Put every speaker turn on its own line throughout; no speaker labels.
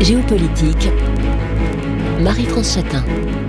Géopolitique, Marie-France Chatin.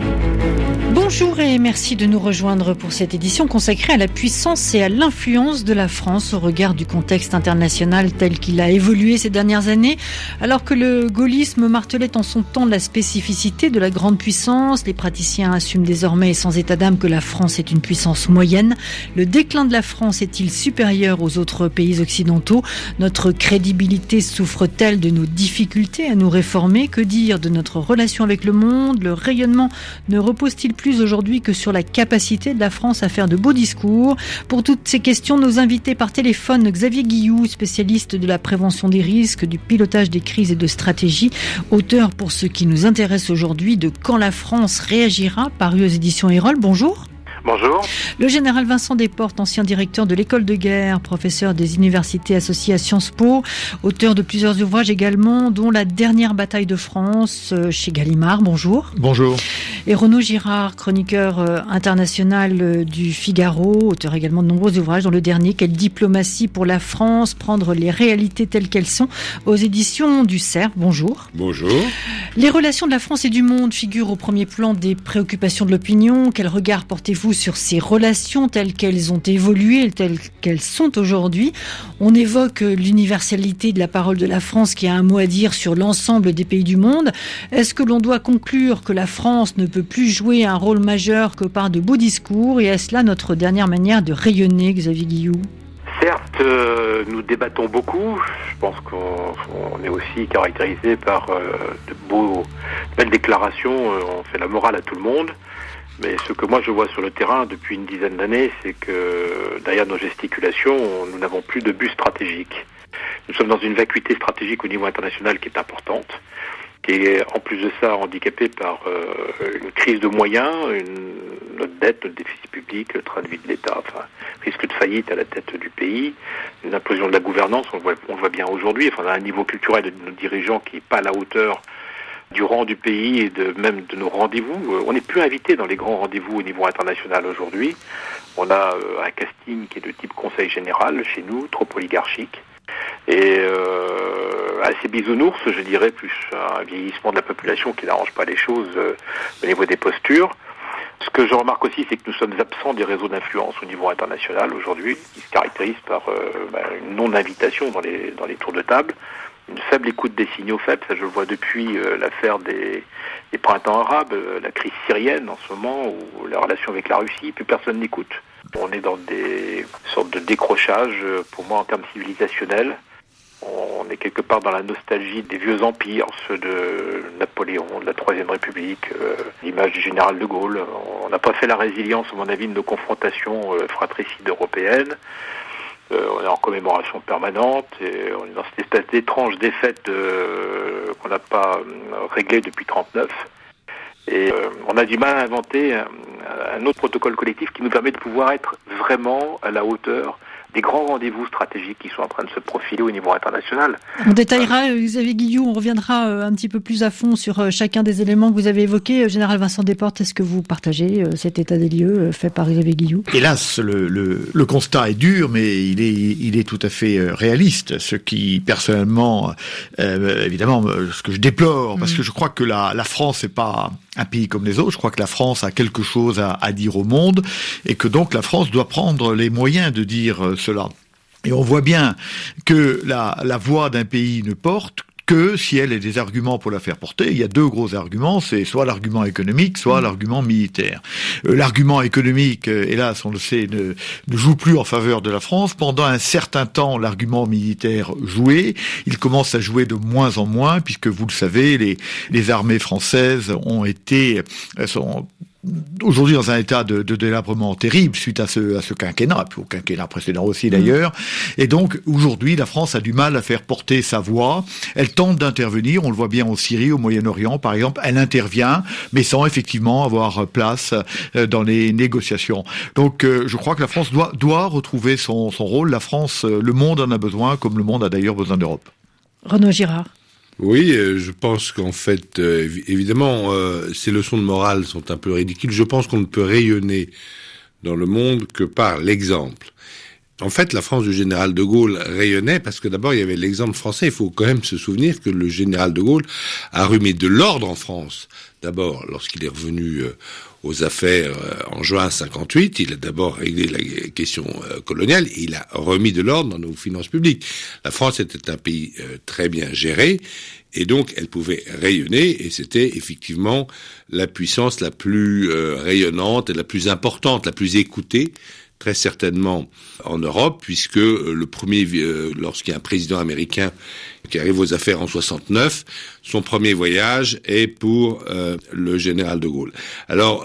Bonjour et merci de nous rejoindre pour cette édition consacrée à la puissance et à l'influence de la France au regard du contexte international tel qu'il a évolué ces dernières années. Alors que le gaullisme martelait en son temps la spécificité de la grande puissance, les praticiens assument désormais sans état d'âme que la France est une puissance moyenne. Le déclin de la France est-il supérieur aux autres pays occidentaux ? Notre crédibilité souffre-t-elle de nos difficultés à nous réformer ? Que dire de notre relation avec le monde ? Le rayonnement ne repose-t-il plus aujourd'hui que sur la capacité de la France à faire de beaux discours? Pour toutes ces questions, nos invités par téléphone, Xavier Guilloux, spécialiste de la prévention des risques, du pilotage des crises et de stratégie, auteur pour ce qui nous intéresse aujourd'hui de Quand la France réagira, paru aux éditions Erol. Bonjour.
Bonjour.
Le général Vincent Desportes, ancien directeur de l'école de guerre, professeur des universités associées à Sciences Po, auteur de plusieurs ouvrages également, dont La dernière bataille de France chez Gallimard. Bonjour.
Bonjour.
Et Renaud Girard, chroniqueur international du Figaro, auteur également de nombreux ouvrages, dont le dernier, Quelle diplomatie pour la France, prendre les réalités telles qu'elles sont, aux éditions du Cerf. Bonjour.
Bonjour.
Les relations de la France et du monde figurent au premier plan des préoccupations de l'opinion. Quel regard portez-vous sur ces relations telles qu'elles ont évolué, telles qu'elles sont aujourd'hui? On évoque l'universalité de la parole de la France qui a un mot à dire sur l'ensemble des pays du monde. Est-ce que l'on doit conclure que la France ne peut plus jouer un rôle majeur que par de beaux discours? Et est-ce là notre dernière manière de rayonner, Xavier Guilloux?
Certes, nous débattons beaucoup. Je pense qu'on est aussi caractérisé par de belles déclarations. On fait la morale à tout le monde. Mais ce que moi je vois sur le terrain depuis une dizaine d'années, c'est que derrière nos gesticulations, nous n'avons plus de but stratégique. Nous sommes dans une vacuité stratégique au niveau international qui est importante, qui est en plus de ça handicapée par une crise de moyens, notre dette, notre déficit public, le train de vie de l'État, risque de faillite à la tête du pays, une implosion de la gouvernance, on le voit bien aujourd'hui, on a un niveau culturel de nos dirigeants qui n'est pas à la hauteur du rang du pays et même de nos rendez-vous. On n'est plus invité dans les grands rendez-vous au niveau international aujourd'hui. On a un casting qui est de type conseil général chez nous, trop oligarchique. Et assez bisounours, je dirais, plus un vieillissement de la population qui n'arrange pas les choses au niveau des postures. Ce que je remarque aussi, c'est que nous sommes absents des réseaux d'influence au niveau international aujourd'hui, qui se caractérisent par une non-invitation dans les tours de table, une faible écoute des signaux faibles. Ça, je le vois depuis l'affaire des printemps arabes, la crise syrienne en ce moment, ou la relation avec la Russie, plus personne n'écoute. On est dans des sortes de décrochage, pour moi, en termes civilisationnels. On est quelque part dans la nostalgie des vieux empires, ceux de Napoléon, de la Troisième République, l'image du général de Gaulle. On n'a pas fait la résilience, à mon avis, de nos confrontations fratricides européennes. On est en commémoration permanente et on est dans cette espèce d'étrange défaite qu'on n'a pas réglée depuis 1939. Et on a du mal à inventer un autre protocole collectif qui nous permet de pouvoir être vraiment à la hauteur des grands rendez-vous stratégiques qui sont en train de se profiler au niveau international.
On détaillera, Xavier Guilloux, on reviendra un petit peu plus à fond sur chacun des éléments que vous avez évoqués. Général Vincent Desportes, est-ce que vous partagez cet état des lieux fait par Xavier Guilloux?
Hélas, le constat est dur, mais il est tout à fait réaliste. Ce qui, personnellement, évidemment, ce que je déplore, parce que je crois que la France n'est pas un pays comme les autres. Je crois que la France a quelque chose à dire au monde et que donc la France doit prendre les moyens de dire cela. Et on voit bien que la voix d'un pays ne porte que si elle a des arguments pour la faire porter. Il y a deux gros arguments, c'est soit l'argument économique, soit l'argument militaire. L'argument économique, hélas, on le sait, ne joue plus en faveur de la France. Pendant un certain temps, l'argument militaire jouait. Il commence à jouer de moins en moins, puisque vous le savez, les armées françaises sont aujourd'hui dans un état de délabrement terrible suite à ce quinquennat, puis au quinquennat précédent aussi d'ailleurs. Et donc aujourd'hui, la France a du mal à faire porter sa voix. Elle tente d'intervenir, on le voit bien en Syrie, au Moyen-Orient par exemple. Elle intervient, mais sans effectivement avoir place dans les négociations. Donc je crois que la France doit retrouver son rôle. La France, le monde en a besoin, comme le monde a d'ailleurs besoin d'Europe.
Renaud Girard.
Oui, je pense qu'en fait, évidemment, ces leçons de morale sont un peu ridicules. Je pense qu'on ne peut rayonner dans le monde que par l'exemple. En fait, la France du général de Gaulle rayonnait parce que d'abord, il y avait l'exemple français. Il faut quand même se souvenir que le général de Gaulle a remis de l'ordre en France. D'abord, lorsqu'il est revenu aux affaires en juin 58, il a d'abord réglé la question coloniale et il a remis de l'ordre dans nos finances publiques. La France était un pays très bien géré et donc elle pouvait rayonner et c'était effectivement la puissance la plus rayonnante et la plus importante, la plus écoutée, très certainement en Europe, puisque le premier, lorsqu'il y a un président américain qui arrive aux affaires en 69, son premier voyage est pour le général de Gaulle. Alors,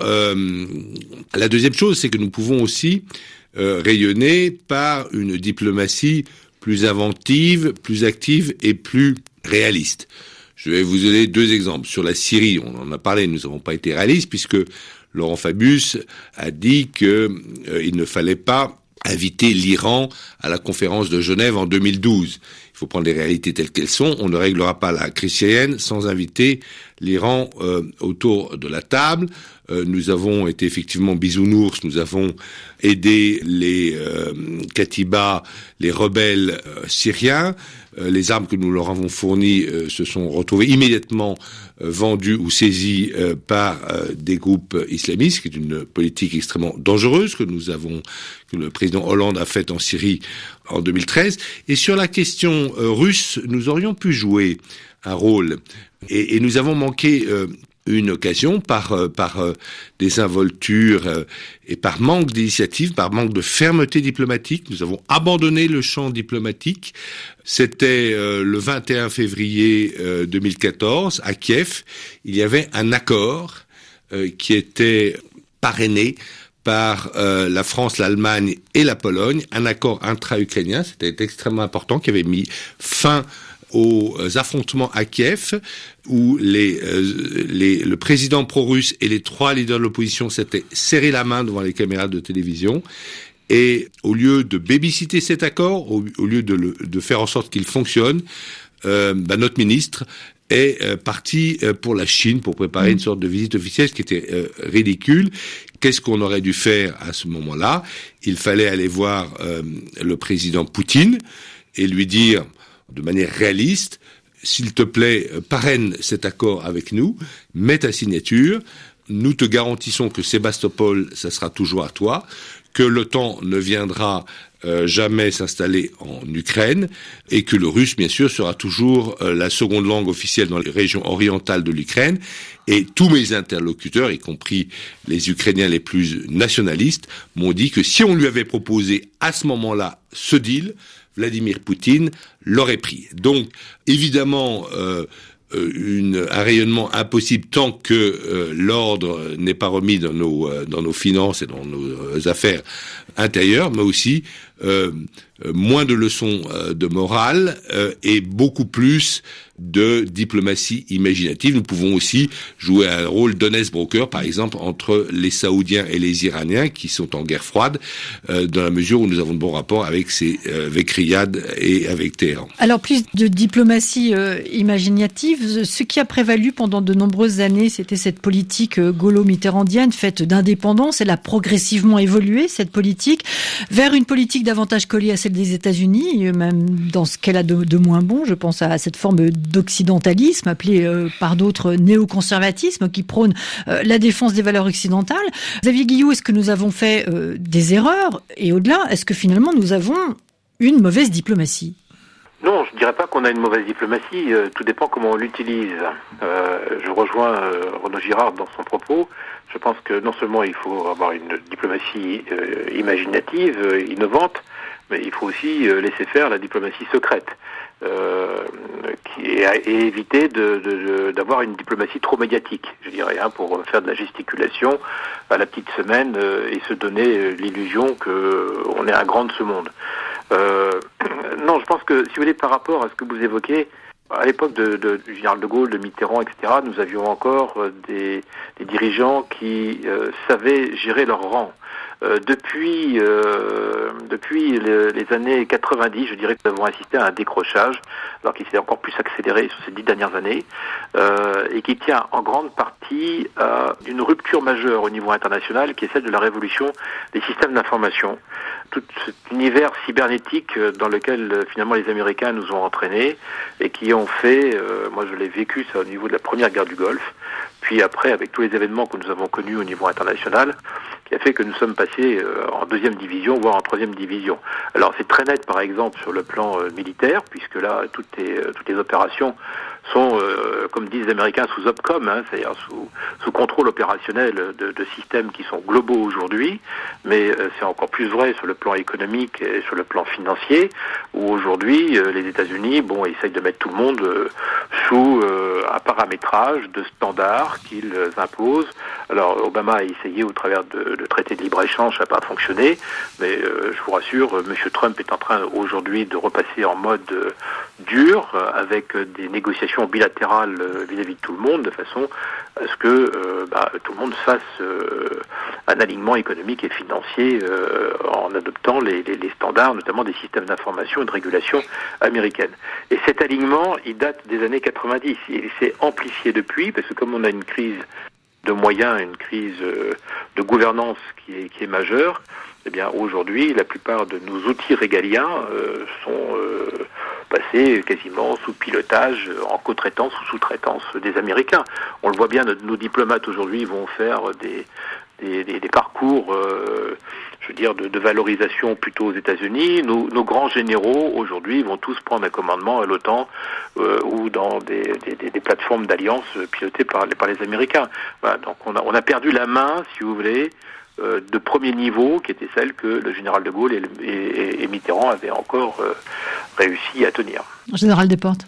la deuxième chose, c'est que nous pouvons aussi rayonner par une diplomatie plus inventive, plus active et plus réaliste. Je vais vous donner 2 exemples. Sur la Syrie, on en a parlé, nous n'avons pas été réalistes, puisque Laurent Fabius a dit qu'il ne fallait pas inviter l'Iran à la conférence de Genève en 2012. Il faut prendre les réalités telles qu'elles sont. On ne réglera pas la crise syrienne sans inviter l'Iran autour de la table. Nous avons été effectivement bisounours, nous avons aidé les Katibas, les rebelles syriens. Les armes que nous leur avons fournies se sont retrouvées immédiatement vendues ou saisies par des groupes islamistes, qui est une politique extrêmement dangereuse que le président Hollande a faite en Syrie en 2013. Et sur la question russe, nous aurions pu jouer un rôle et nous avons manqué une occasion par désinvolture et par manque d'initiative, par manque de fermeté diplomatique. Nous avons abandonné le champ diplomatique. C'était le 21 février 2014 à Kiev. Il y avait un accord qui était parrainé par la France, l'Allemagne et la Pologne, un accord intra-ukrainien, c'était extrêmement important, qui avait mis fin aux affrontements à Kiev, où le président pro-russe et les 3 leaders de l'opposition s'étaient serrés la main devant les caméras de télévision. Et au lieu de babysitter cet accord, au lieu de faire en sorte qu'il fonctionne, notre ministre est parti pour la Chine pour préparer une sorte de visite officielle, ce qui était ridicule. Qu'est-ce qu'on aurait dû faire à ce moment-là? Il fallait aller voir le président Poutine et lui dire de manière réaliste, s'il te plaît, parraine cet accord avec nous, mets ta signature, nous te garantissons que Sébastopol, ça sera toujours à toi, que l'OTAN ne viendra jamais s'installer en Ukraine et que le russe, bien sûr, sera toujours la seconde langue officielle dans les régions orientales de l'Ukraine. Et tous mes interlocuteurs, y compris les Ukrainiens les plus nationalistes, m'ont dit que si on lui avait proposé à ce moment-là ce deal, Vladimir Poutine l'aurait pris. Donc, évidemment, un rayonnement impossible tant que l'ordre n'est pas remis dans nos finances et dans nos affaires intérieures, mais aussi moins de leçons de morale et beaucoup plus de diplomatie imaginative. Nous pouvons aussi jouer un rôle d'honest broker, par exemple, entre les Saoudiens et les Iraniens qui sont en guerre froide, dans la mesure où nous avons de bons rapports avec Riyad et avec Téhéran.
Alors, plus de diplomatie imaginative, ce qui a prévalu pendant de nombreuses années, c'était cette politique gaulo-mitterrandienne faite d'indépendance. Elle a progressivement évolué, cette politique, vers une politique davantage collée à celle des États-Unis, même dans ce qu'elle a de moins bon. Je pense à cette forme d'occidentalisme, appelé par d'autres néoconservatisme, qui prône la défense des valeurs occidentales. Xavier Guilloux, est-ce que nous avons fait des erreurs? Et au-delà, est-ce que finalement nous avons une mauvaise diplomatie?
Non, je ne dirais pas qu'on a une mauvaise diplomatie, tout dépend comment on l'utilise. Je rejoins Renaud Girard dans son propos. Je pense que non seulement il faut avoir une diplomatie imaginative, innovante, mais il faut aussi laisser faire la diplomatie secrète. Et éviter d'avoir une diplomatie trop médiatique, je dirais, pour faire de la gesticulation à la petite semaine et se donner l'illusion qu'on est un grand de ce monde. Non, je pense que, si vous voulez, par rapport à ce que vous évoquez, à l'époque du général de Gaulle, de Mitterrand, etc., nous avions encore des dirigeants qui savaient gérer leur rang. Depuis les années 90, je dirais que nous avons assisté à un décrochage, alors qu'il s'est encore plus accéléré sur ces 10 dernières années, et qui tient en grande partie à une rupture majeure au niveau international, qui est celle de la révolution des systèmes d'information. tout cet univers cybernétique dans lequel finalement les Américains nous ont entraînés et qui ont fait, moi je l'ai vécu ça au niveau de la première guerre du Golfe, puis après avec tous les événements que nous avons connus au niveau international, qui a fait que nous sommes passés en 2e division, voire en 3e division. Alors c'est très net par exemple sur le plan militaire, puisque là toutes les opérations sont, comme disent les Américains, sous OPCOM, c'est-à-dire sous contrôle opérationnel de systèmes qui sont globaux aujourd'hui, mais c'est encore plus vrai sur le plan économique et sur le plan financier, où aujourd'hui les États-Unis, essayent de mettre tout le monde sous un paramétrage de standards qu'ils imposent. Alors Obama a essayé au travers de traités de libre-échange, ça n'a pas fonctionné, mais je vous rassure, M. Trump est en train aujourd'hui de repasser en mode dur, avec des négociations bilatérales vis-à-vis de tout le monde, de façon à ce que tout le monde fasse un alignement économique et financier en adoptant les standards, notamment des systèmes d'information et de régulation américaines. Et cet alignement, il date des années 90. Il s'est amplifié depuis, parce que comme on a une crise de moyens, une crise de gouvernance qui est majeure, eh bien aujourd'hui, la plupart de nos outils régaliens sont passés quasiment sous pilotage, en co-traitance ou sous-traitance des Américains. On le voit bien, nos diplomates aujourd'hui vont faire des parcours, de valorisation plutôt aux États-Unis. Nos grands généraux aujourd'hui vont tous prendre un commandement à l'OTAN ou dans des plateformes d'alliance pilotées par les Américains. Voilà, donc on a perdu la main, si vous voulez, de premier niveau, qui était celle que le général de Gaulle et Mitterrand avaient encore réussi à tenir.
Général Desportes.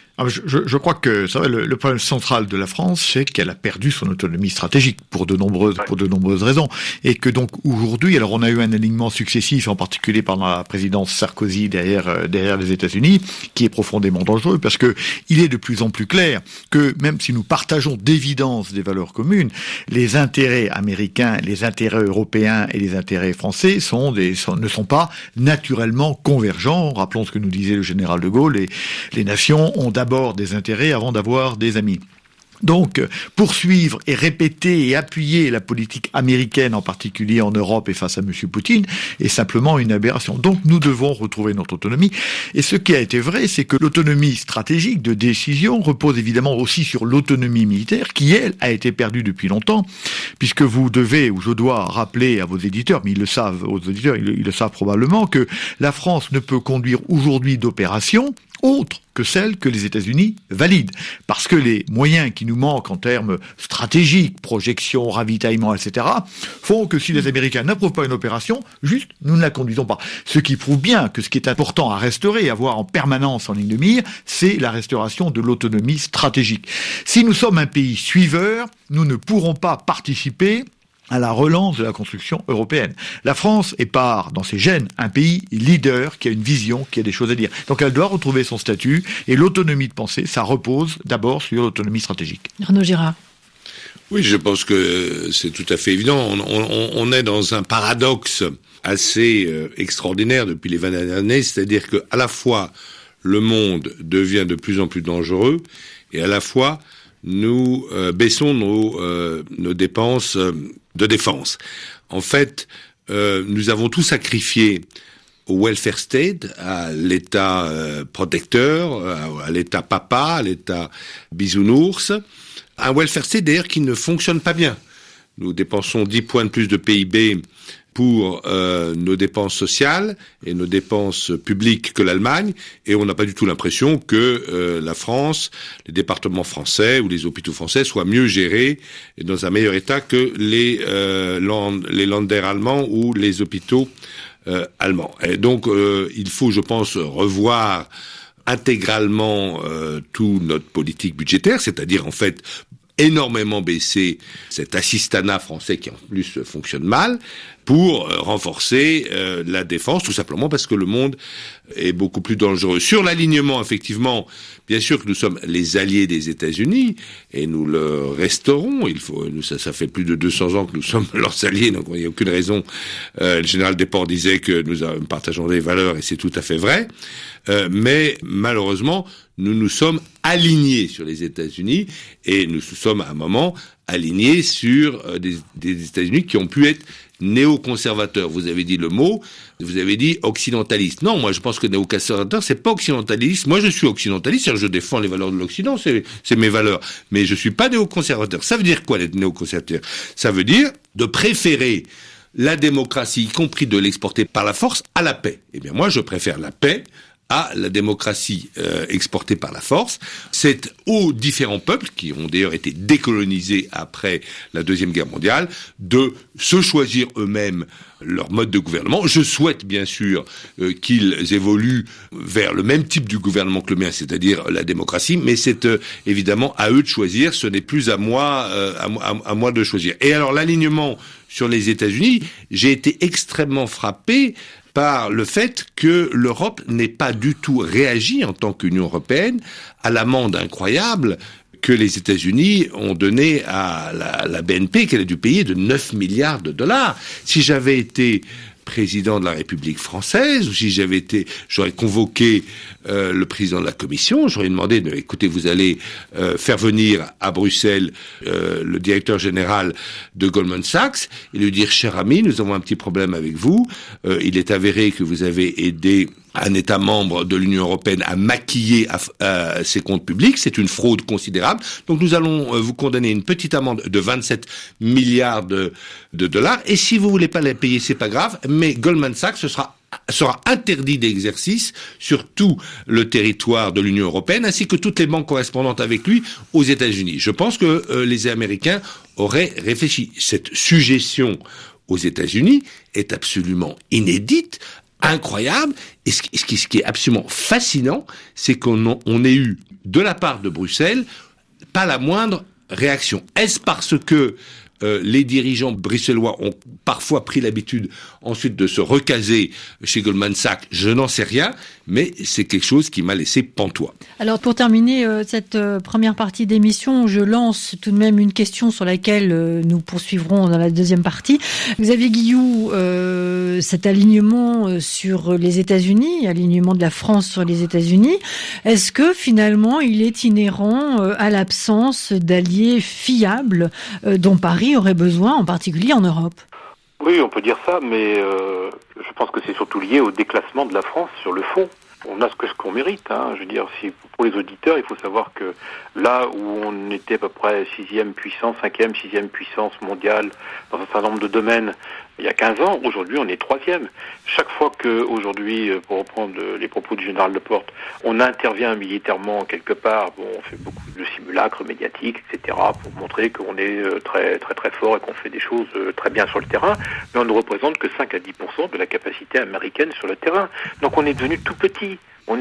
Je crois que ça va, le problème central de la France, c'est qu'elle a perdu son autonomie stratégique pour de nombreuses raisons, et que donc aujourd'hui, alors on a eu un alignement successif, en particulier pendant la présidence Sarkozy derrière les États-Unis, qui est profondément dangereux, parce que il est de plus en plus clair que même si nous partageons d'évidence des valeurs communes, les intérêts américains, les intérêts européens et les intérêts français ne sont pas naturellement convergents. Rappelons ce que nous disait le général de Gaulle, les nations ont d'abord des intérêts avant d'avoir des amis. Donc, poursuivre et répéter et appuyer la politique américaine, en particulier en Europe et face à M. Poutine, est simplement une aberration. Donc, nous devons retrouver notre autonomie. Et ce qui a été vrai, c'est que l'autonomie stratégique de décision repose évidemment aussi sur l'autonomie militaire, qui, elle, a été perdue depuis longtemps, puisque vous devez, ou je dois rappeler à vos éditeurs, mais ils le savent, ils le savent probablement, que la France ne peut conduire aujourd'hui d'opérations autre que celles que les États-Unis valident. Parce que les moyens qui nous manquent en termes stratégiques, projection, ravitaillement, etc., font que si les Américains n'approuvent pas une opération, juste, nous ne la conduisons pas. Ce qui prouve bien que ce qui est important à restaurer, à avoir en permanence en ligne de mire, c'est la restauration de l'autonomie stratégique. Si nous sommes un pays suiveur, nous ne pourrons pas participer à la relance de la construction européenne. La France est dans ses gènes, un pays leader qui a une vision, qui a des choses à dire. Donc elle doit retrouver son statut, et l'autonomie de pensée, ça repose d'abord sur l'autonomie stratégique.
Arnaud Girard.
Oui, je pense que c'est tout à fait évident. On est dans un paradoxe assez extraordinaire depuis les 20 dernières années, c'est-à-dire que à la fois le monde devient de plus en plus dangereux, et à la fois nous baissons nos dépenses de défense. En fait, nous avons tout sacrifié au welfare state, à l'État protecteur, à l'État papa, à l'État bisounours. Un welfare state d'ailleurs qui ne fonctionne pas bien. Nous dépensons 10 points de plus de PIB pour nos dépenses sociales et nos dépenses publiques que l'Allemagne, et on n'a pas du tout l'impression que la France, les départements français ou les hôpitaux français soient mieux gérés et dans un meilleur état que les Länder allemands ou les hôpitaux allemands. Et donc il faut, je pense, revoir intégralement toute notre politique budgétaire, c'est-à-dire en fait énormément baisser cet assistanat français qui en plus fonctionne mal, pour renforcer la défense, tout simplement parce que le monde est beaucoup plus dangereux. Sur l'alignement, effectivement, bien sûr que nous sommes les alliés des États-Unis, et nous le resterons. Ça fait plus de 200 ans que nous sommes leurs alliés, donc il n'y a aucune raison. Le général Desportes disait que nous partageons des valeurs, et c'est tout à fait vrai. Mais malheureusement, nous nous sommes alignés sur les États-Unis, et nous sommes à un moment alignés sur des États-Unis qui ont pu être néoconservateurs. Vous avez dit le mot, vous avez dit occidentaliste. Non, moi je pense que néoconservateur, c'est pas occidentaliste. Moi je suis occidentaliste, c'est-à-dire je défends les valeurs de l'Occident, c'est mes valeurs. Mais je suis pas néoconservateur. Ça veut dire quoi d'être néoconservateur? Ça veut dire de préférer la démocratie, y compris de l'exporter par la force, à la paix. Eh bien moi je préfère la paix à la démocratie exportée par la force. C'est aux différents peuples, qui ont d'ailleurs été décolonisés après la Deuxième Guerre mondiale, de se choisir eux-mêmes leur mode de gouvernement. Je souhaite bien sûr qu'ils évoluent vers le même type du gouvernement que le mien, c'est-à-dire la démocratie, mais c'est évidemment à eux de choisir, ce n'est plus à moi de choisir. Et alors l'alignement sur les États-Unis, j'ai été extrêmement frappé par le fait que l'Europe n'ait pas du tout réagi en tant qu'Union européenne à l'amende incroyable que les États-Unis ont donnée à la BNP, qu'elle a dû payer de 9 milliards de dollars. Si j'avais été président de la République française, ou si j'aurais convoqué le président de la Commission, j'aurais demandé, écoutez, vous allez faire venir à Bruxelles le directeur général de Goldman Sachs et lui dire, cher ami, nous avons un petit problème avec vous, il est avéré que vous avez aidé un État membre de l'Union européenne à maquiller ses comptes publics, c'est une fraude considérable, donc nous allons vous condamner une petite amende de 27 milliards de dollars, et si vous voulez pas la payer, c'est pas grave, mais Goldman Sachs sera interdit d'exercice sur tout le territoire de l'Union européenne, ainsi que toutes les banques correspondantes avec lui aux États-Unis. Je pense que les Américains auraient réfléchi. Cette suggestion aux États-Unis est absolument inédite, incroyable, et ce qui est absolument fascinant, c'est qu'on ait eu, de la part de Bruxelles, pas la moindre réaction. Est-ce parce que les dirigeants bruxellois ont parfois pris l'habitude ensuite de se recaser chez Goldman Sachs? Je n'en sais rien, mais c'est quelque chose qui m'a laissé pantois.
Alors pour terminer cette première partie d'émission, je lance tout de même une question sur laquelle nous poursuivrons dans la deuxième partie. Xavier Guilloux, cet alignement sur les États-Unis, alignement de la France sur les États-Unis, est-ce que finalement il est inhérent à l'absence d'alliés fiables dont Paris aurait besoin, en particulier en Europe?
Oui, on peut dire ça, mais je pense que c'est surtout lié au déclassement de la France sur le fond. On a ce qu'on mérite, hein. Je veux dire, pour les auditeurs, il faut savoir que là où on était à peu près 5e puissance mondiale dans un certain nombre de domaines il y a 15 ans, aujourd'hui on est 3e. Chaque fois que aujourd'hui, pour reprendre les propos du général Leporte, on intervient militairement quelque part, on fait beaucoup de simulacres médiatiques, etc., pour montrer qu'on est très très très fort et qu'on fait des choses très bien sur le terrain, mais on ne représente que 5 à 10% de la capacité américaine sur le terrain. Donc on est devenu tout petit.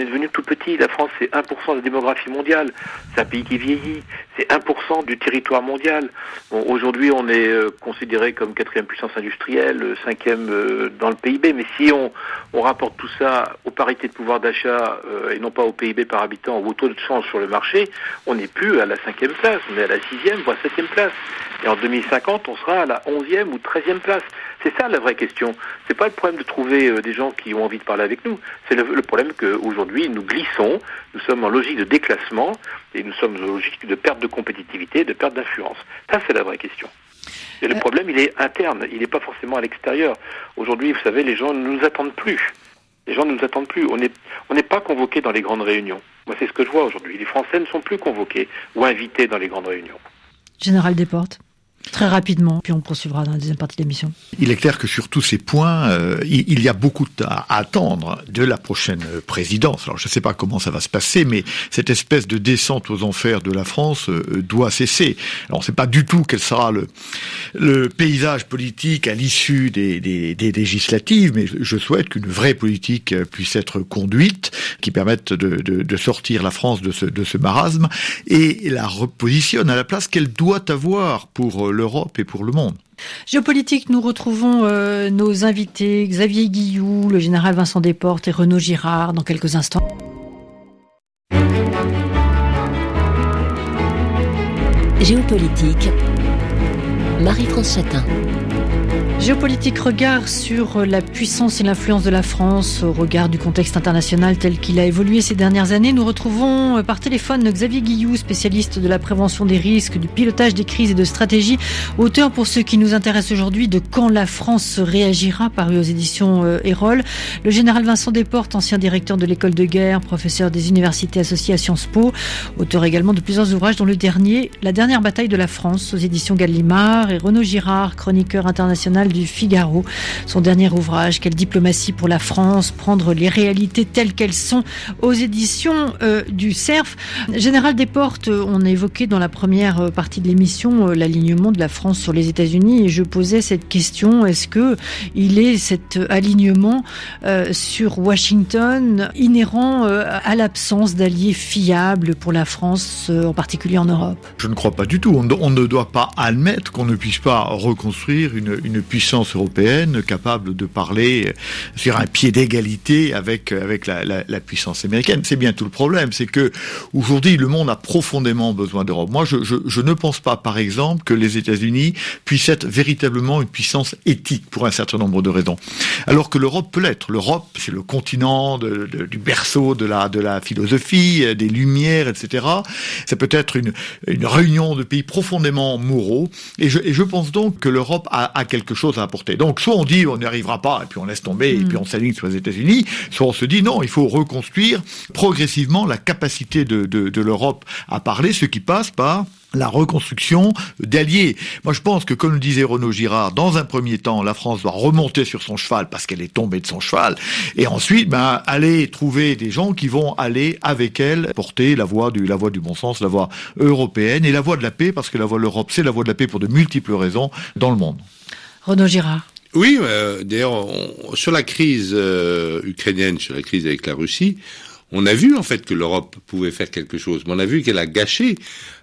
La France, c'est 1% de la démographie mondiale. C'est un pays qui vieillit. C'est 1% du territoire mondial. Bon, aujourd'hui, on est considéré comme 4e puissance industrielle, 5e dans le PIB. Mais si on rapporte tout ça aux parités de pouvoir d'achat et non pas au PIB par habitant ou au taux de change sur le marché, on n'est plus à la 5e place. On est à la 6e, voire 7e place. Et en 2050, on sera à la 11e ou 13e place. C'est ça la vraie question. C'est pas le problème de trouver des gens qui ont envie de parler avec nous. C'est le problème qu'aujourd'hui, nous glissons, nous sommes en logique de déclassement et nous sommes en logique de perte de compétitivité, de perte d'influence. Ça, c'est la vraie question. Et le problème, il est interne, il n'est pas forcément à l'extérieur. Aujourd'hui, vous savez, les gens ne nous attendent plus. On n'est pas convoqués dans les grandes réunions. Moi, c'est ce que je vois aujourd'hui. Les Français ne sont plus convoqués ou invités dans les grandes réunions.
Général Desportes, très rapidement, puis on poursuivra dans la deuxième partie de l'émission.
Il est clair que sur tous ces points, il y a beaucoup à attendre de la prochaine présidence. Alors je ne sais pas comment ça va se passer, mais cette espèce de descente aux enfers de la France doit cesser. Alors on ne sait pas du tout quel sera le paysage politique à l'issue des législatives, mais je souhaite qu'une vraie politique puisse être conduite, qui permette de sortir la France de ce marasme et la repositionne à la place qu'elle doit avoir pour l'Europe et pour le monde.
Géopolitique, nous retrouvons nos invités, Xavier Guilloux, le général Vincent Desportes et Renaud Girard dans quelques instants.
Géopolitique, Marie-France Chatin.
Géopolitique, regard sur la puissance et l'influence de la France au regard du contexte international tel qu'il a évolué ces dernières années. Nous retrouvons par téléphone Xavier Guilloux, spécialiste de la prévention des risques, du pilotage des crises et de stratégie, auteur pour ce qui nous intéresse aujourd'hui de Quand la France réagira, paru aux éditions Erol. Le général Vincent Desportes, ancien directeur de l'école de guerre, professeur des universités associées à Sciences Po, auteur également de plusieurs ouvrages dont le dernier, La dernière bataille de la France, aux éditions Gallimard, et Renaud Girard, chroniqueur international du Figaro. Son dernier ouvrage, Quelle diplomatie pour la France, prendre les réalités telles qu'elles sont, aux éditions du Cerf. Général Desportes, on a évoqué dans la première partie de l'émission l'alignement de la France sur les États-Unis et je posais cette question, est-ce que il est cet alignement sur Washington inhérent à l'absence d'alliés fiables pour la France, en particulier en Europe?
Je ne crois pas du tout. On ne doit pas admettre qu'on ne puisse pas reconstruire une puissance européenne capable de parler sur un pied d'égalité avec la puissance américaine. C'est bien tout le problème, c'est que aujourd'hui le monde a profondément besoin d'Europe. Moi, je ne pense pas, par exemple, que les États-Unis puissent être véritablement une puissance éthique pour un certain nombre de raisons, alors que l'Europe peut l'être. L'Europe, c'est le continent du berceau de la philosophie, des Lumières, etc. Ça peut être une réunion de pays profondément moraux, et je pense donc que l'Europe a quelque chose à apporter. Donc, soit on dit on n'y arrivera pas, et puis on laisse tomber, et puis on s'aligne sur les États-Unis, soit on se dit non, il faut reconstruire progressivement la capacité de l'Europe à parler, ce qui passe par la reconstruction d'alliés. Moi, je pense que, comme le disait Renaud Girard, dans un premier temps, la France doit remonter sur son cheval parce qu'elle est tombée de son cheval, et ensuite, aller trouver des gens qui vont aller avec elle porter la voix du bon sens, la voix européenne et la voix de la paix, parce que la voix de l'Europe, c'est la voix de la paix pour de multiples raisons dans le monde.
Renaud Girard.
Oui, d'ailleurs, sur la crise ukrainienne, sur la crise avec la Russie, on a vu en fait que l'Europe pouvait faire quelque chose, mais on a vu qu'elle a gâché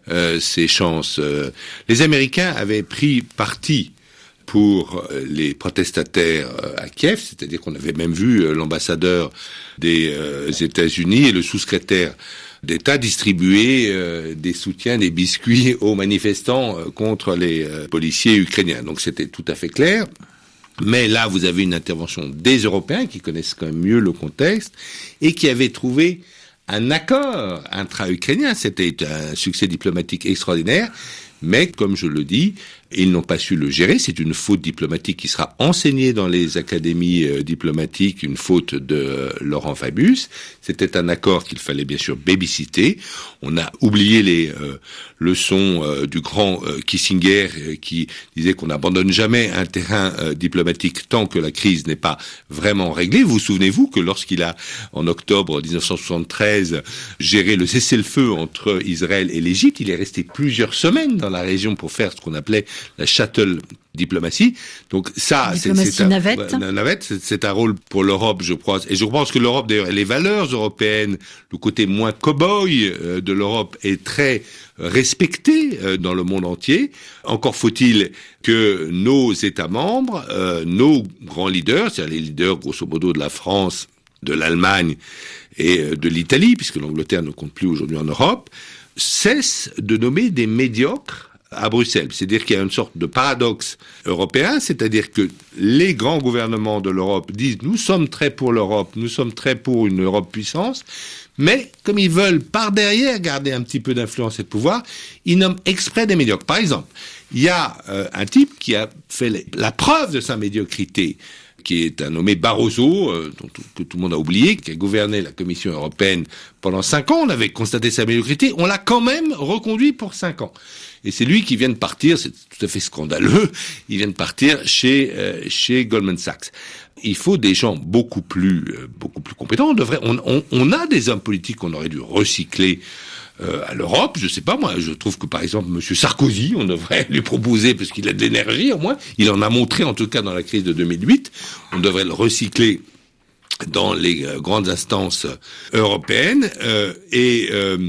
ses chances. Les Américains avaient pris parti pour les protestataires à Kiev, c'est-à-dire qu'on avait même vu l'ambassadeur des États-Unis et le sous-secrétaire d'État distribuer des soutiens, des biscuits aux manifestants contre les policiers ukrainiens. Donc c'était tout à fait clair. Mais là, vous avez une intervention des Européens qui connaissent quand même mieux le contexte et qui avaient trouvé un accord intra-ukrainien. C'était un succès diplomatique extraordinaire. Mais, comme je le dis, ils n'ont pas su le gérer. C'est une faute diplomatique qui sera enseignée dans les académies diplomatiques, une faute de Laurent Fabius. C'était un accord qu'il fallait bien sûr babysitter. On a oublié les leçons du grand Kissinger qui disait qu'on n'abandonne jamais un terrain diplomatique tant que la crise n'est pas vraiment réglée. Vous souvenez-vous que lorsqu'il a, en octobre 1973, géré le cessez-le-feu entre Israël et l'Égypte, il est resté plusieurs semaines dans la région pour faire ce qu'on appelait la shuttle diplomatie. Donc ça, c'est un rôle pour l'Europe, je crois. Et je pense que l'Europe, d'ailleurs, les valeurs européennes, le côté moins cow-boy de l'Europe est très respecté dans le monde entier. Encore faut-il que nos États membres, nos grands leaders, c'est-à-dire les leaders, grosso modo, de la France, de l'Allemagne et de l'Italie, puisque l'Angleterre ne compte plus aujourd'hui en Europe, cessent de nommer des médiocres à Bruxelles. C'est-à-dire qu'il y a une sorte de paradoxe européen, c'est-à-dire que les grands gouvernements de l'Europe disent « nous sommes très pour l'Europe, nous sommes très pour une Europe puissance », mais comme ils veulent par derrière garder un petit peu d'influence et de pouvoir, ils nomment exprès des médiocres. Par exemple, il y a un type qui a fait la preuve de sa médiocrité, qui est un nommé Barroso, que tout le monde a oublié, qui a gouverné la Commission européenne pendant 5 ans. On avait constaté sa médiocrité, on l'a quand même reconduit pour 5 ans. Et c'est lui qui vient de partir, c'est tout à fait scandaleux, il vient de partir chez Goldman Sachs. Il faut des gens beaucoup plus compétents. On a des hommes politiques qu'on aurait dû recycler à l'Europe. Je sais pas, moi, je trouve que par exemple Monsieur Sarkozy, on devrait lui proposer, parce qu'il a de l'énergie au moins, il en a montré en tout cas dans la crise de 2008, on devrait le recycler dans les grandes instances européennes.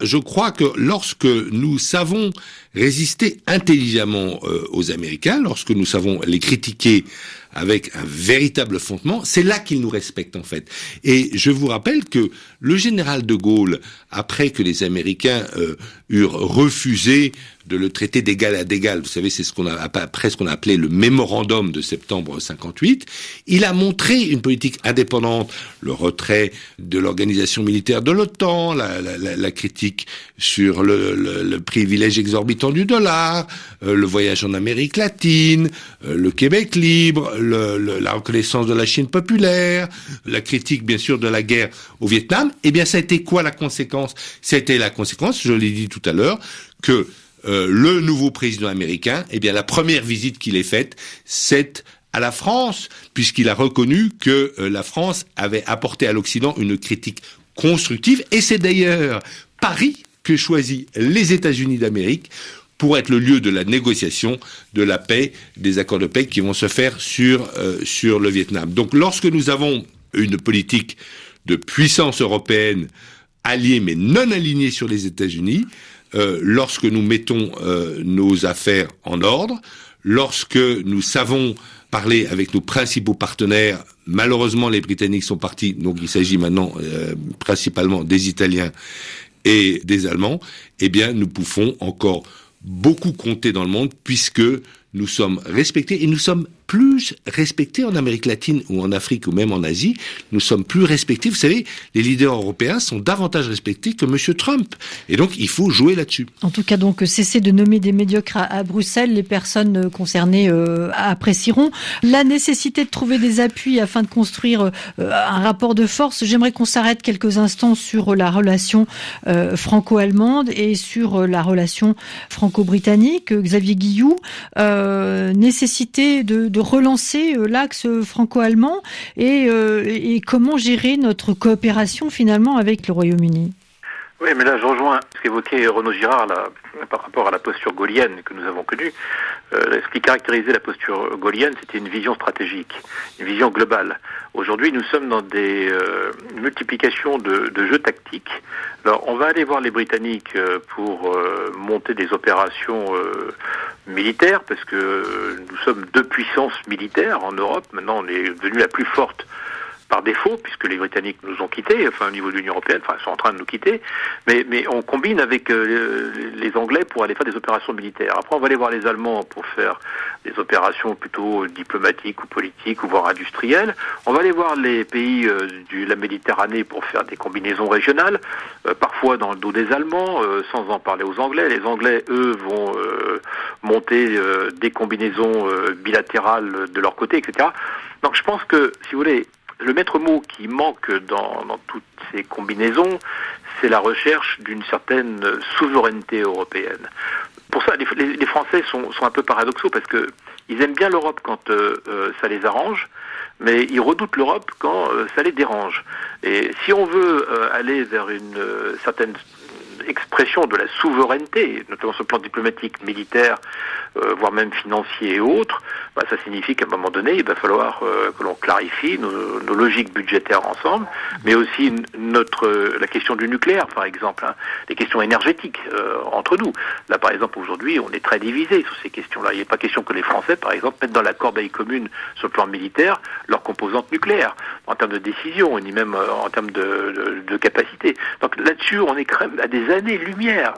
je crois que lorsque nous savons résister intelligemment aux Américains, lorsque nous savons les critiquer avec un véritable fondement, c'est là qu'ils nous respectent en fait. Et je vous rappelle que le général de Gaulle, après que les Américains eurent refusé de le traiter d'égal à d'égal, vous savez, c'est ce qu'on a appelé le mémorandum de septembre 58, il a montré une politique indépendante, le retrait de l'organisation militaire de l'OTAN, la critique sur le privilège exorbitant du dollar, le voyage en Amérique latine, le Québec libre, la reconnaissance de la Chine populaire, la critique bien sûr de la guerre au Vietnam. Eh bien, ça a été quoi la conséquence? C'était la conséquence, je l'ai dit tout à l'heure, que le nouveau président américain, eh bien, la première visite qu'il ait faite, c'est à la France, puisqu'il a reconnu que la France avait apporté à l'Occident une critique constructive, et c'est d'ailleurs Paris que choisit les États-Unis d'Amérique pour être le lieu de la négociation de la paix, des accords de paix qui vont se faire sur le Vietnam. Donc lorsque nous avons une politique de puissance européenne alliée mais non alignée sur les États-Unis, lorsque nous mettons nos affaires en ordre, lorsque nous savons parler avec nos principaux partenaires, malheureusement les Britanniques sont partis, donc il s'agit maintenant principalement des Italiens et des Allemands, eh bien nous pouvons encore beaucoup compter dans le monde puisque nous sommes respectés et nous sommes plus respectés en Amérique latine ou en Afrique ou même en Asie. Nous sommes plus respectés. Vous savez, les leaders européens sont davantage respectés que M. Trump. Et donc, il faut jouer là-dessus.
En tout cas, donc, cesser de nommer des médiocres à Bruxelles. Les personnes concernées apprécieront. La nécessité de trouver des appuis afin de construire un rapport de force. J'aimerais qu'on s'arrête quelques instants sur la relation franco-allemande et sur la relation franco-britannique. Xavier Guilloux, nécessité de relancer l'axe franco-allemand et comment gérer notre coopération finalement avec le Royaume-Uni.
Oui, mais là je rejoins ce qu'évoquait Renaud Girard là, par rapport à la posture gaullienne que nous avons connue. Ce qui caractérisait la posture gaullienne, c'était une vision stratégique, une vision globale. Aujourd'hui, nous sommes dans des multiplications de jeux tactiques. Alors, on va aller voir les Britanniques pour monter des opérations militaires, parce que nous sommes deux puissances militaires en Europe. Maintenant, on est devenu la plus forte par défaut, puisque les Britanniques nous ont quittés, enfin au niveau de l'Union européenne, enfin ils sont en train de nous quitter, mais on combine avec les Anglais pour aller faire des opérations militaires. Après on va aller voir les Allemands pour faire des opérations plutôt diplomatiques ou politiques ou voire industrielles. On va aller voir les pays de la Méditerranée pour faire des combinaisons régionales, parfois dans le dos des Allemands, sans en parler aux Anglais. Les Anglais, eux, vont monter des combinaisons bilatérales de leur côté, etc. Donc je pense que, si vous voulez, le maître mot qui manque dans toutes ces combinaisons, c'est la recherche d'une certaine souveraineté européenne. Pour ça, les Français sont un peu paradoxaux parce que ils aiment bien l'Europe quand ça les arrange, mais ils redoutent l'Europe quand ça les dérange. Et si on veut aller vers une certaine expression de la souveraineté, notamment sur le plan diplomatique, militaire, voire même financier et autres, ça signifie qu'à un moment donné, il va falloir que l'on clarifie nos logiques budgétaires ensemble, mais aussi la question du nucléaire, par exemple, les questions énergétiques entre nous. Là, par exemple, aujourd'hui, on est très divisés sur ces questions-là. Il n'est pas question que les Français, par exemple, mettent dans la corbeille commune sur le plan militaire leur composante nucléaire, en termes de décision, ni même en termes de capacité. Donc là-dessus, on est quand même à des années-lumière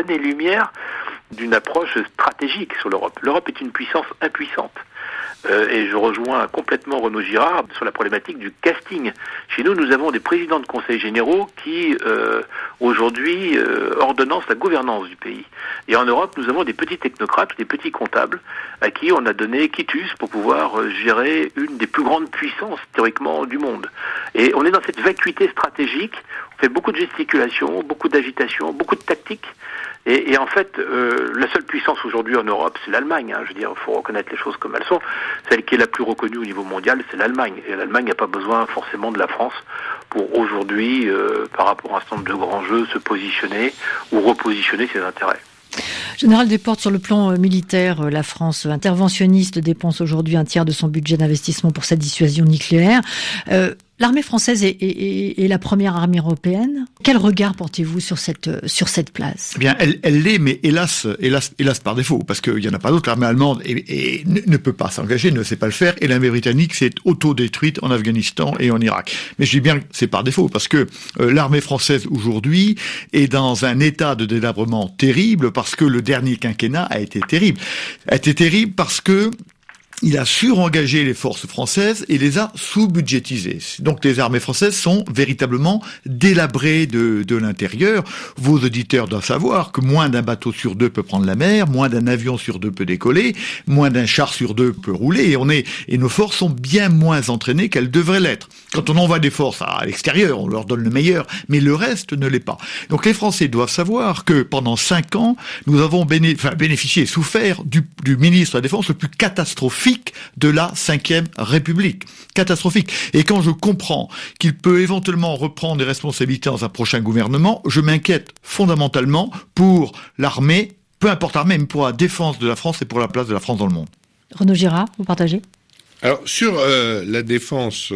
d'une approche stratégique sur l'Europe. L'Europe est une puissance impuissante. Et je rejoins complètement Renaud Girard sur la problématique du casting. Chez nous, nous avons des présidents de conseils généraux qui, aujourd'hui, ordonnancent la gouvernance du pays. Et en Europe, nous avons des petits technocrates, des petits comptables, à qui on a donné quitus pour pouvoir gérer une des plus grandes puissances, théoriquement, du monde. Et on est dans cette vacuité stratégique, on fait beaucoup de gesticulations, beaucoup d'agitation, beaucoup de tactique. Et en fait, la seule puissance aujourd'hui en Europe, c'est l'Allemagne. Je veux dire, il faut reconnaître les choses comme elles sont. Celle qui est la plus reconnue au niveau mondial, c'est l'Allemagne. Et l'Allemagne n'a pas besoin forcément de la France pour aujourd'hui, par rapport à un certain nombre de grands jeux, se positionner ou repositionner ses intérêts.
Général Desportes, sur le plan militaire, la France interventionniste dépense aujourd'hui un tiers de son budget d'investissement pour sa dissuasion nucléaire. L'armée française est la première armée européenne. Quel regard portez-vous sur cette place?
Eh bien, elle l'est, mais hélas par défaut, parce qu'il y en a pas d'autres. L'armée allemande ne peut pas s'engager, ne sait pas le faire, et l'armée britannique s'est auto-détruite en Afghanistan et en Irak. Mais je dis bien que c'est par défaut, parce que l'armée française aujourd'hui est dans un état de délabrement terrible, parce que le dernier quinquennat a été terrible. A été terrible parce que il a surengagé les forces françaises et les a sous-budgétisées. Donc les armées françaises sont véritablement délabrées de l'intérieur. Vos auditeurs doivent savoir que moins d'un bateau sur deux peut prendre la mer, moins d'un avion sur deux peut décoller, moins d'un char sur deux peut rouler, et nos forces sont bien moins entraînées qu'elles devraient l'être. Quand on envoie des forces à l'extérieur, on leur donne le meilleur, mais le reste ne l'est pas. Donc les Français doivent savoir que pendant 5 ans, nous avons bénéficié, souffert du ministre de la Défense le plus catastrophique de la Ve République. Catastrophique. Et quand je comprends qu'il peut éventuellement reprendre des responsabilités dans un prochain gouvernement, je m'inquiète fondamentalement pour l'armée, peu importe l'armée, mais pour la défense de la France et pour la place de la France dans le monde.
Renaud Girard, vous partagez?
Alors, sur la défense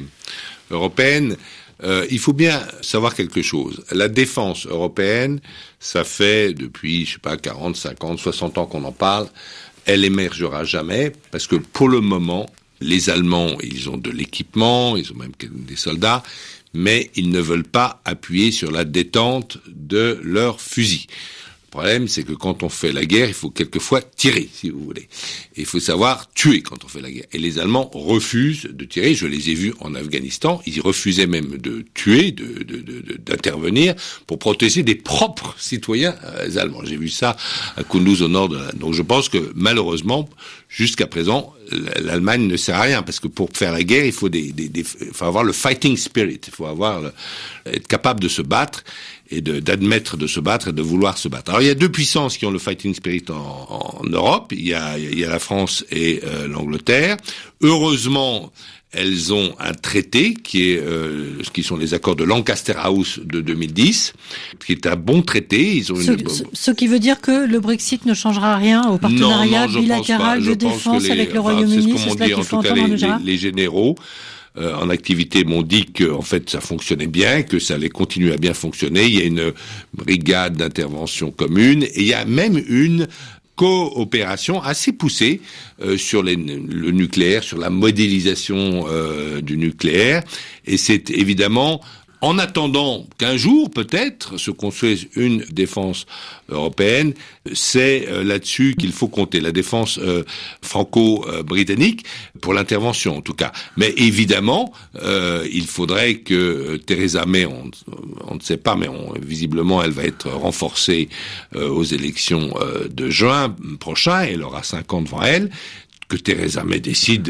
européenne, il faut bien savoir quelque chose. La défense européenne, ça fait depuis, 40, 50, 60 ans qu'on en parle. Elle émergera jamais, parce que pour le moment, les Allemands, ils ont de l'équipement, ils ont même des soldats, mais ils ne veulent pas appuyer sur la détente de leurs fusils. Le problème, c'est que quand on fait la guerre, il faut quelquefois tirer, si vous voulez. Et il faut savoir tuer quand on fait la guerre. Et les Allemands refusent de tirer. Je les ai vus en Afghanistan. Ils refusaient même de tuer, d'intervenir pour protéger des propres citoyens allemands. J'ai vu ça à Kunduz au nord de la... Donc je pense que malheureusement, jusqu'à présent, l'Allemagne ne sert à rien, parce que pour faire la guerre, il faut faut avoir le fighting spirit. Il faut être capable de se battre et d'admettre de se battre et de vouloir se battre. Alors il y a 2 puissances qui ont le fighting spirit en Europe. Il y a la France et l'Angleterre. Heureusement, elles ont un traité qui sont les accords de Lancaster House de 2010, qui est un bon traité.
Ce qui veut dire que le Brexit ne changera rien au partenariat bilatéral de défense avec le Royaume-Uni.
C'est ce qu'on dit, en tout cas, les généraux en activité m'ont dit que en fait ça fonctionnait bien, que ça allait continuer à bien fonctionner. Il y a une brigade d'intervention commune et il y a même une coopération assez poussée sur le nucléaire, sur la modélisation du nucléaire. Et c'est évidemment, en attendant qu'un jour, peut-être, se construise une défense européenne, c'est là-dessus qu'il faut compter, la défense franco-britannique, pour l'intervention en tout cas. Mais évidemment, il faudrait que Theresa May, on ne sait pas, mais visiblement elle va être renforcée aux élections de juin prochain, elle aura 5 ans devant elle, que Theresa May décide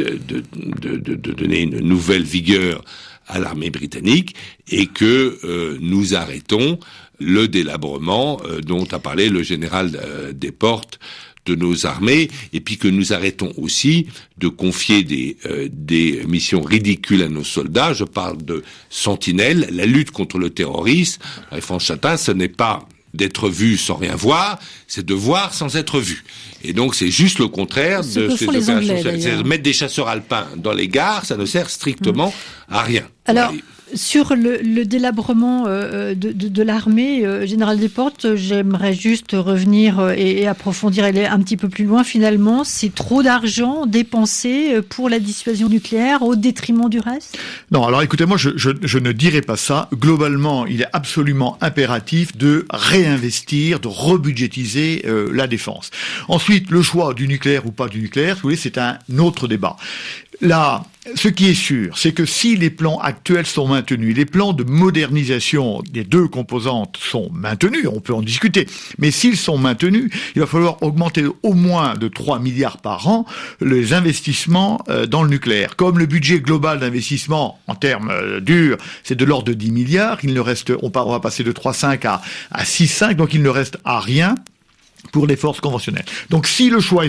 de donner une nouvelle vigueur à l'armée britannique et que nous arrêtons le délabrement dont a parlé le général Desportes de nos armées, et puis que nous arrêtons aussi de confier des missions ridicules à nos soldats. Je parle de sentinelles, la lutte contre le terrorisme. Marie-France Chatin, ce n'est pas d'être vu sans rien voir, c'est de voir sans être vu. Et donc c'est juste le contraire de ces opérations. C'est mettre des chasseurs alpins dans les gares, ça ne sert strictement à rien.
Alors, sur le délabrement de l'armée, Général Desportes, j'aimerais juste revenir et approfondir, aller un petit peu plus loin. Finalement, c'est trop d'argent dépensé pour la dissuasion nucléaire au détriment du reste?
Non, alors écoutez, moi je ne dirais pas ça. Globalement, il est absolument impératif de réinvestir, de rebudgétiser la défense. Ensuite, le choix du nucléaire ou pas du nucléaire, vous voyez, c'est un autre débat. Là, ce qui est sûr, c'est que si les plans actuels sont maintenus, les plans de modernisation des 2 composantes sont maintenus, on peut en discuter, mais s'ils sont maintenus, il va falloir augmenter au moins de 3 milliards par an les investissements dans le nucléaire. Comme le budget global d'investissement en termes durs, c'est de l'ordre de 10 milliards, il ne reste, on va passer de 3,5 à 6,5, donc il ne reste à rien pour les forces conventionnelles. Donc si le choix est fait,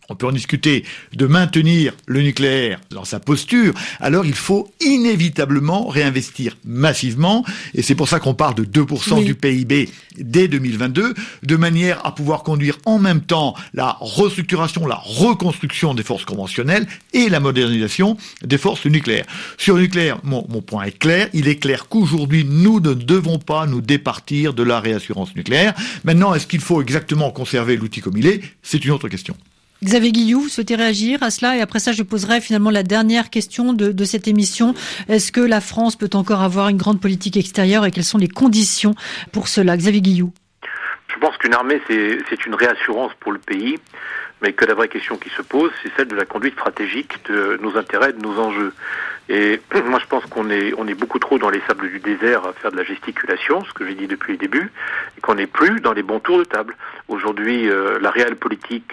on peut en discuter, de maintenir le nucléaire dans sa posture, alors il faut inévitablement réinvestir massivement, et c'est pour ça qu'on parle de 2% du PIB dès 2022, de manière à pouvoir conduire en même temps la restructuration, la reconstruction des forces conventionnelles et la modernisation des forces nucléaires. Sur le nucléaire, mon point est clair, il est clair qu'aujourd'hui, nous ne devons pas nous départir de la réassurance nucléaire. Maintenant, est-ce qu'il faut exactement conserver l'outil comme il est ? C'est une autre question.
Xavier Guilloux, vous souhaitez réagir à cela? Et après ça, je poserai finalement la dernière question de cette émission. Est-ce que la France peut encore avoir une grande politique extérieure et quelles sont les conditions pour cela? Xavier Guilloux.
Je pense qu'une armée, c'est une réassurance pour le pays, mais que la vraie question qui se pose, c'est celle de la conduite stratégique de nos intérêts, de nos enjeux. Et moi, je pense qu'on est beaucoup trop dans les sables du désert à faire de la gesticulation, ce que j'ai dit depuis le début, et qu'on n'est plus dans les bons tours de table. Aujourd'hui, la réelle politique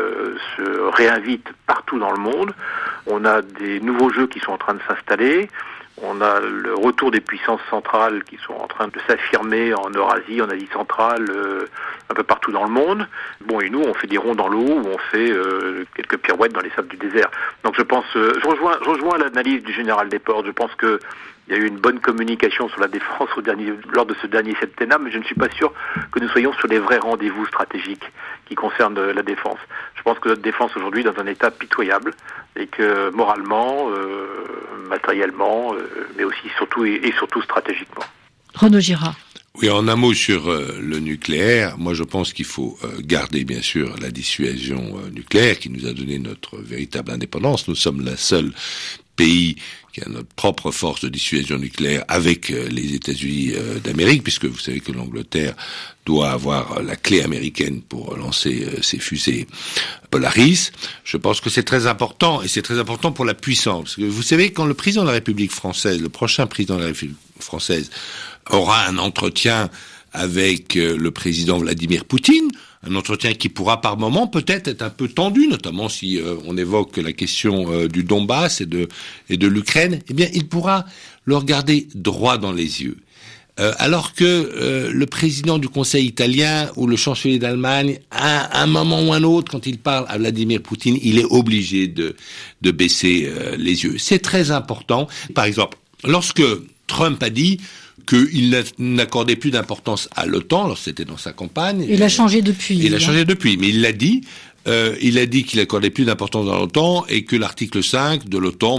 se réinvite partout dans le monde. On a des nouveaux jeux qui sont en train de s'installer. On a le retour des puissances centrales qui sont en train de s'affirmer en Eurasie, en Asie centrale, un peu partout dans le monde. Bon, et nous, on fait des ronds dans l'eau ou on fait quelques pirouettes dans les sables du désert. Donc je pense, je rejoins l'analyse du général Desportes. Je pense que il y a eu une bonne communication sur la défense lors de ce dernier septennat, mais je ne suis pas sûr que nous soyons sur les vrais rendez-vous stratégiques qui concernent la défense. Je pense que notre défense aujourd'hui est dans un état pitoyable et que moralement, matériellement, mais aussi surtout stratégiquement.
Renaud Girard.
Oui, en un mot sur le nucléaire, moi je pense qu'il faut garder bien sûr la dissuasion nucléaire qui nous a donné notre véritable indépendance. Nous sommes la seule pays qui a notre propre force de dissuasion nucléaire avec les États-Unis d'Amérique, puisque vous savez que l'Angleterre doit avoir la clé américaine pour lancer ses fusées Polaris. Je pense que c'est très important, et c'est très important pour la puissance. Parce que vous savez, quand le président de la République française, le prochain président de la République française, aura un entretien avec le président Vladimir Poutine, un entretien qui pourra par moment peut-être être un peu tendu, notamment si on évoque la question du Donbass et de l'Ukraine, eh bien il pourra le regarder droit dans les yeux. Alors que le président du Conseil italien ou le chancelier d'Allemagne, à un moment ou un autre, quand il parle à Vladimir Poutine, il est obligé de baisser les yeux. C'est très important. Par exemple, lorsque Trump a dit qu'il n'accordait plus d'importance à l'OTAN, alors c'était dans sa campagne.
Il a changé depuis.
Il a changé depuis, mais il l'a dit. Il a dit qu'il accordait plus d'importance à l'OTAN et que l'article 5 de l'OTAN,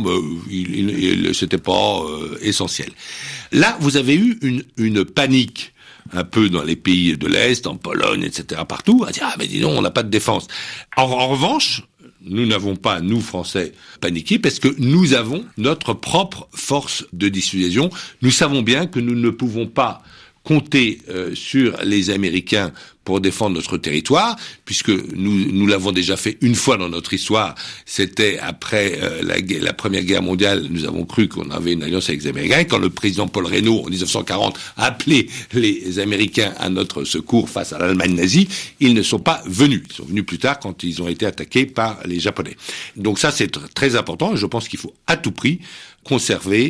c'était pas essentiel. Là, vous avez eu une panique un peu dans les pays de l'Est, en Pologne, etc., partout, à dire, mais dis donc, on n'a pas de défense. En revanche, nous n'avons pas, nous Français, paniqué parce que nous avons notre propre force de dissuasion. Nous savons bien que nous ne pouvons pas compter sur les Américains pour défendre notre territoire, puisque nous l'avons déjà fait une fois dans notre histoire. C'était après la Première Guerre mondiale. Nous avons cru qu'on avait une alliance avec les Américains. Quand le président Paul Reynaud, en 1940, a appelé les Américains à notre secours face à l'Allemagne nazie, ils ne sont pas venus. Ils sont venus plus tard quand ils ont été attaqués par les Japonais. Donc ça, c'est très important. Et je pense qu'il faut à tout prix conserver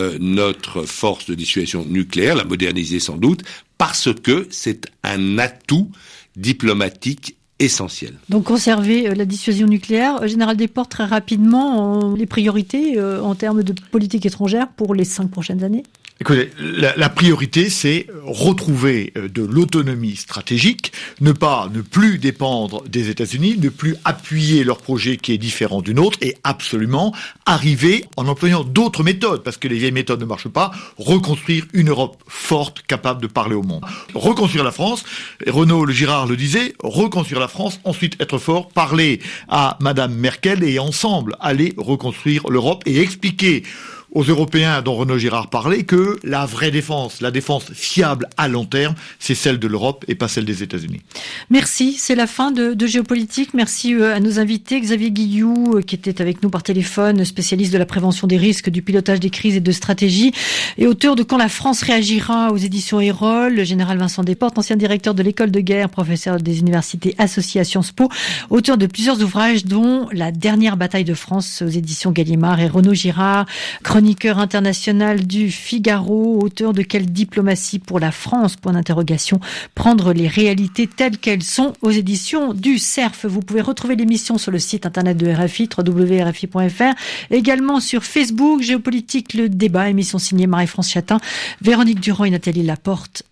notre force de dissuasion nucléaire, la moderniser sans doute, parce que c'est un atout diplomatique essentiel.
Donc conserver la dissuasion nucléaire. Général Desportes, très rapidement, les priorités en termes de politique étrangère pour les 5 prochaines années?
Écoutez, la priorité, c'est retrouver de l'autonomie stratégique, ne plus dépendre des États-Unis, ne plus appuyer leur projet qui est différent du nôtre et absolument arriver, en employant d'autres méthodes, parce que les vieilles méthodes ne marchent pas, reconstruire une Europe forte, capable de parler au monde. Reconstruire la France, Renaud Girard le disait, reconstruire la France, ensuite être fort, parler à Madame Merkel et ensemble aller reconstruire l'Europe et expliquer aux Européens dont Renaud Girard parlait que la vraie défense, la défense fiable à long terme, c'est celle de l'Europe et pas celle des États-Unis.
Merci, c'est la fin de Géopolitique. Merci à nos invités, Xavier Guilloux, qui était avec nous par téléphone, spécialiste de la prévention des risques, du pilotage des crises et de stratégie, et auteur de Quand la France réagira aux éditions Erol, le général Vincent Desportes, ancien directeur de l'école de guerre, professeur des universités associées à Sciences Po, auteur de plusieurs ouvrages dont La dernière bataille de France aux éditions Gallimard, et Renaud Girard, chroniqueur chroniqueur international du Figaro, auteur de Quelle diplomatie pour la France ? Point d'interrogation. Prendre les réalités telles qu'elles sont aux éditions du Cerf. Vous pouvez retrouver l'émission sur le site internet de RFI, www.rfi.fr. Également sur Facebook, Géopolitique, le débat, émission signée Marie-France Chatin, Véronique Durand et Nathalie Laporte.